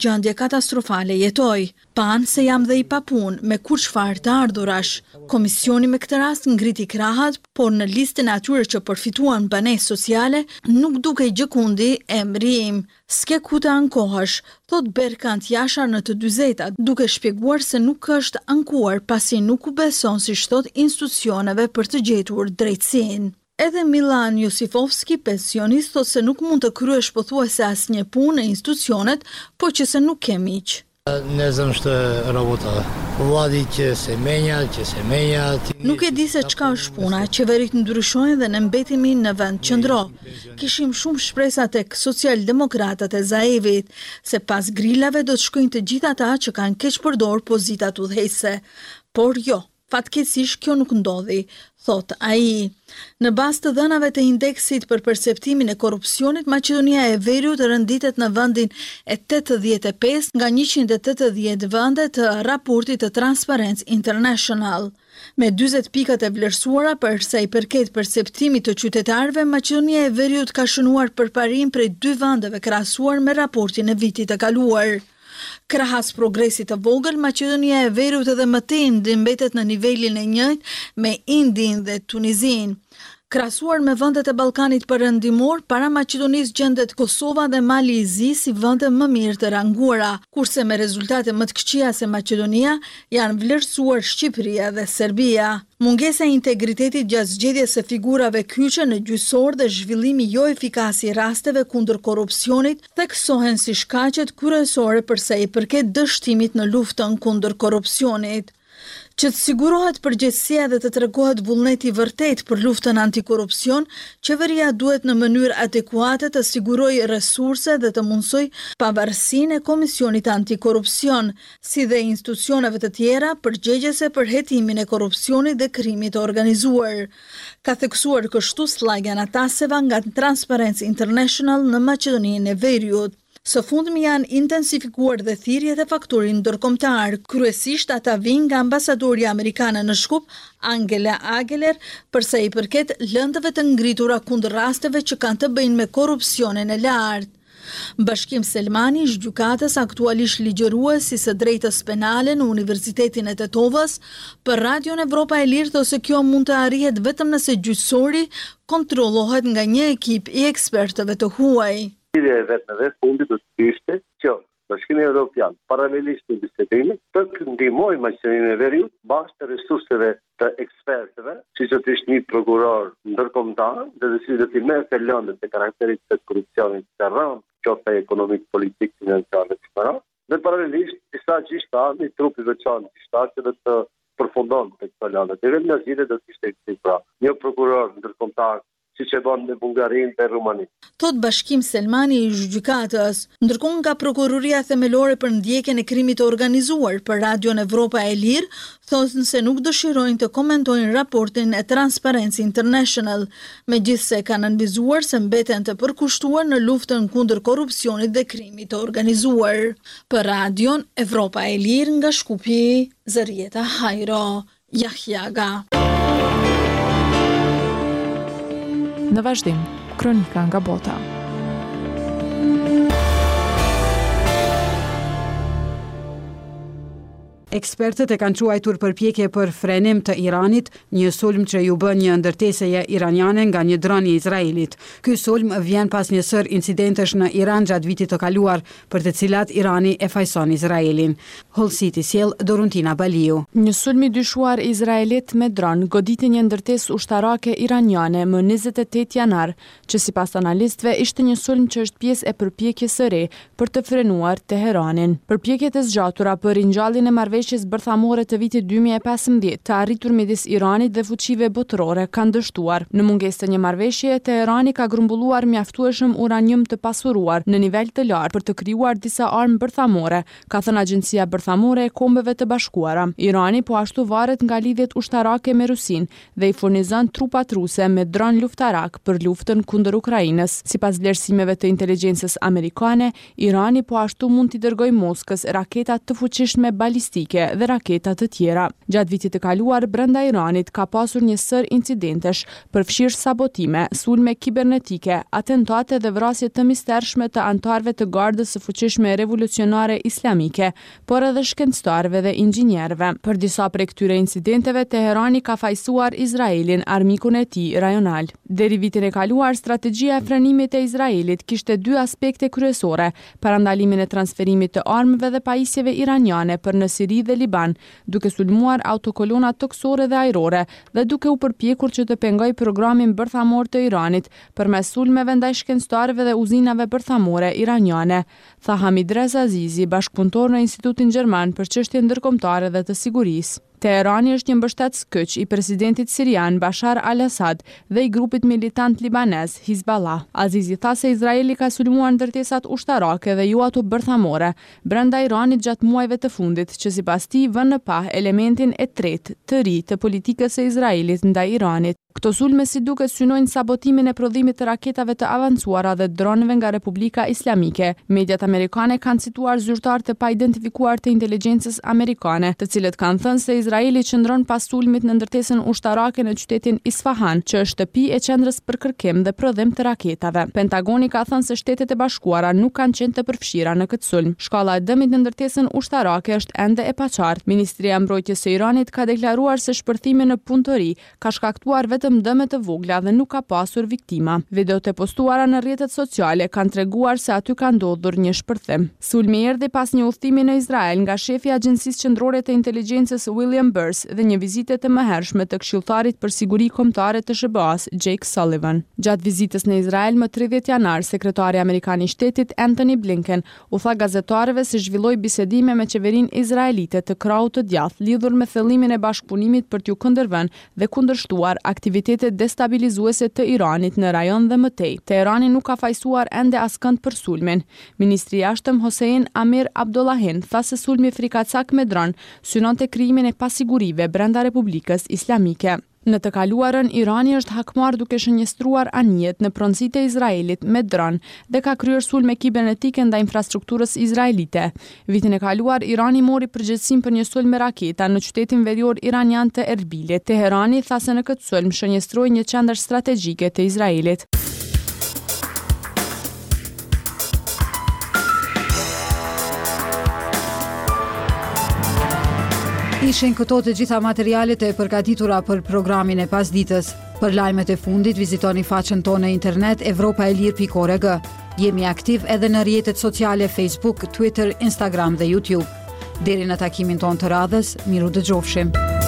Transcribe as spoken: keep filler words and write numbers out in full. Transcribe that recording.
gjendje katastrofale jetoj. Pan se jam dhe i papun me kur çfarë të ardhurash. Komisioni me këtë rast ngriti krahat, por në listën e atyre që përfituan banesë sociale nuk dukej gjëkundi emri im. S'ke ku të ankohesh, thot Berkant Jashar në të dyzetat, duke shpjeguar se nuk është ankuar pasi nuk u beson si thot institucioneve për të gjetur drejtësinë. Edhe Milan Josifovski, pensionist, thot se nuk mund të kryesh pothuajse asnjë punë në institucionet, po që se nuk ke miq. Ne znam što je robota. Vladi që se menja, që se menja. Nuk e di se çka është puna, qeverit ndryshojnë dhe ne mbetemi në vend qëndro. Kishim shumë shpresa tek socialdemokratat e Zaevit, se pas grillave do të shkojnë të gjithë ata që kanë keq përdor pozitat udhëheqëse. Por jo, fatkeqësisht kjo nuk ndodhi, thot ai. Në bazë të dhënave të indeksit për perceptimin e korrupsionit, Maqedonia e Veriut renditet në vendin e tetëdhjetë e pesë nga njëqind e tetëdhjetë vende të raportit të Transparency International. Me dyzet pikat e vlerësuara për sa i përket perceptimit të qytetarëve, Maqedonia e Veriut ka shënuar përparim prej dy vendeve krahasuar me raportin e vitit të kaluar. Krahas progresit të vogël, Maqedonia e Veriut edhe më tej mbetet në nivelin e njëjtë me Indin dhe Tunizin. Krahasuar me vendet e Ballkanit Perëndimor, para Maqedonisë gjendet Kosova dhe Mali i Zi si vende më mirë të ranguara, kurse me rezultate më të këqija se Maqedonia janë vlerësuar Shqipëria dhe Serbia. Mungesa e integritetit gjatë zgjedhjes së figurave kyçe në gjyqësor dhe zhvillimi jo efikas i rasteve kundër korrupsionit theksohen si shkaqet kryesore për sa i përket dështimit në luftën kundër korrupsionit. Që të sigurohet përgjegjësia dhe të tregohet vullneti vërtet për luftën antikorrupsion, qeveria duhet në mënyrë adekuate të sigurojë resurse dhe të mundsoj pavarësinë e Komisionit Antikorrupsion, si dhe institucioneve të tjera përgjegjëse për hetimin e korrupsionit dhe krimit të organizuar. Ka theksuar kështu Slagan Ataseva nga Transparency International në Maqedoninë e Veriut. Së fundmi janë intensifikuar dhe thirrjet e faktorit ndërkombëtar, kryesisht ata vijnë nga ambasadorja amerikane në Shkup, Angela Ageler, për sa i përket lëndëve të ngritura kundër rasteve që kanë të bëjnë me korrupsionin e lartë. Bashkim Selmani, zgjykatës aktualisht ligjëruesi së drejtës penale në Universitetin e Tetovës, për Radion Evropa e Lirë thotë se kjo mund të arrihet vetëm nëse gjyqësori kontrollohet nga një ekip i ekspertëve të huaj. Lidhja e vetë në vetë fundit do të ishte që Bashkimi Evropian, paralelisht në bisedimit, të ndihmoj Maqedoninë e Veriut bazë të resurseve të ekspertëve, siç të ishte një prokuror ndërkombëtar, dhe si do të merrte lëndët e karakterit të korrupsionit të rënd, qoftë ekonomik, politik, financiar dhe tjera. Dhe paralelisht disa gjyqtar, një trup i veçantë gjyqtar që do të përfundon tek këto lëndë. Dhe vetëm në zgjidhje do të ishte kështu pra, një prokuror ndërkombëtar si që bën në Bullgarinë dhe Rumani. Thot Bashkim Selmani i gjykatës, ndërkohë nga prokuroria themelore për ndjekjen e krimit të organizuar për Radion Evropa e Lirë, thonë se nuk dëshirojnë të komentojnë raportin e Transparency International, megjithse kanë nënvizuar se mbeten të përkushtuar në luftën kundër korrupsionit dhe krimit të organizuar. Për Radion Evropa e Lirë nga Shkupi, Zërieta Hajro, Jahjaga. Në vazhdim, kronika nga bota. Ekspertët e kanë quajtur përpjekje për frenim të Iranit, një sulm që ju bën një ndërtesje iraniane nga një dron i Izraelit. Ky sulm vjen pas një sër incidentesh në Iran gjatë vitit të kaluar, për të cilat Irani e fajson Izraelin. Hull City sjell Doruntina Baliu. Një sulm i dyshuar izraelit me dron goditi një ndërtesë ushtarake iraniane më njëzet e tetë janar, që sipas analistëve ishte një sulm që është pjesë e përpjekjes së re për të frenuar Teheranin. Përpjekjet e zgjatura për ringjalljen e marrëveshjes bërthamore të vitit dy mijë e pesëmbëdhjetë të arritur midis Iranit dhe fuqive botërore kanë dështuar. Në mungesë të një marrëveshjeje, Teherani ka grumbulluar mjaftueshëm uranium të pasuruar në nivel të lartë për të krijuar disa armë bërthamore, ka thënë Agjencia Bërthamore e Kombeve të Bashkuara. Irani po ashtu varet nga lidhjet ushtarake me Rusin dhe i furnizon trupat ruse me dron luftarak për luftën kundër Ukrainës. Sipas vlerësimeve të inteligjencës amerikane, Irani po ashtu mund t'i dërgojë Moskës raketa të fuqishme balistike balistike dhe raketa të tjera. Gjatë vitit të kaluar, brenda Iranit ka pasur një sër incidentesh, përfshirë sabotime, sulme kibernetike, atentate dhe vrasje të mistershme të antarëve të gardës së fuqishme revolucionare islamike, por edhe shkencëtarëve dhe inxhinierëve. Për disa prej këtyre incidenteve, Teherani ka fajsuar Izraelin, armikun e tij rajonal. Deri vitin e kaluar, strategjia e frenimit e Izraelit kishte dy aspekte kryesore: parandalimin e transferimit të armëve dhe pajisjeve iraniane për në Siri dhe Liban, duke sulmuar autokolona toksore dhe ajrore dhe duke u përpjekur që të pengoj programin bërthamor të Iranit përmes sulmeve ndaj shkencëtarëve dhe uzinave bërthamore iraniane, tha Hamid Reza Azizi, bashkëpunëtor në Institutin Gjerman për çështje ndërkombëtare dhe të sigurisë. Teherani është një mbështetës kyç i presidentit sirian Bashar al-Assad dhe i grupit militant libanez Hizballah. Azizi tha se Izraeli ka sulmuar ndërtesat ushtarake dhe jo ato bërthamore brenda Iranit gjatë muajve të fundit, që sipas tij vënë në pa elementin e tretë të ri të politikës së Izraelit ndaj Iranit. Këto sulme si duket synojnë sabotimin e prodhimit të raketave të avancuara dhe dronëve nga Republika Islamike. Mediat amerikane kanë cituar zyrtar të paidentifikuar të inteligjencës amerikane, të cilët kanë thënë se Izraeli qëndron pas sulmit në ndërtesën ushtarake në qytetin Isfahan, që është shtëpi e qendrës për kërkim dhe prodhim të raketave. Pentagoni ka thënë se Shtetet e Bashkuara nuk kanë qenë të përfshira në këtë sulm. Shkalla e dëmit në ndërtesën ushtarake është ende e paqartë. Ministria e Mbrojtjes së Iranit ka deklaruar se shpërthimi në punëtori ka shkaktuar vetëm dëme të vogla dhe nuk ka pasur viktima. Videot e postuara në rrjetet sociale kanë treguar se aty ka ndodhur një shpërthim. Sulmi erdhi pas një udhëtimi në Izrael nga shefi i Agjencisë Qendrore të Inteligjencës William Burns dhe një vizite të mëhershme të këshilltarit për siguri kombëtare të S B A-s Jake Sullivan. Gjatë vizitës në Izrael më tridhjetë janar, sekretari amerikan i shtetit Antony Blinken u tha gazetarëve se zhvilloi bisedime me qeverinë izraelite të krahut të djathtë lidhur me thellimin e bashkëpunimit për t'u kundërvënë dhe kundërshtuar aktivitetet destabilizuese të Iranit në rajon dhe mëtej. Teherani nuk ka fajsuar ende askënd për sulmin. Ministri i jashtëm Hossein Amir Abdollahian tha se sulmi frikacak me dron synonte krijimin e pasigurive brenda Republikës Islamike. Në të kaluarën, Irani është hakmar duke shënjestruar anijet në pronësitë e Izraelit me dron dhe ka kryer sulme kibernetike ndaj infrastrukturës izraelite. Vitin e kaluar, Irani mori përgjegjësinë për një sulm me raketa në qytetin verior iranian të Erbilit. Teherani tha se në këtë sulm shënjestroi një qendër strategjike të Izraelit. Ishin këto të gjitha materialet e përgatitura për programin e pasditës. Për lajmet e fundit, vizitoni faqen tonë në internet evropa e lirë pikë org. Jemi aktiv edhe në rrjetet sociale Facebook, Twitter, Instagram dhe YouTube. Deri në takimin tonë të radhës, miru dëgjofshim.